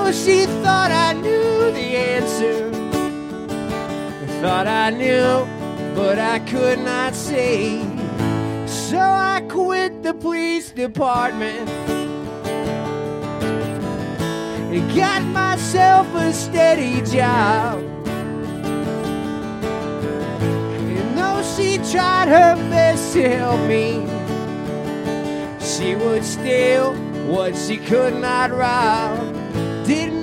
know she thought I knew the answer. Thought I knew, but I could not say. So I quit the police department and got myself a steady job. And though she tried her best to help me, she would steal what she could not rob. Didn't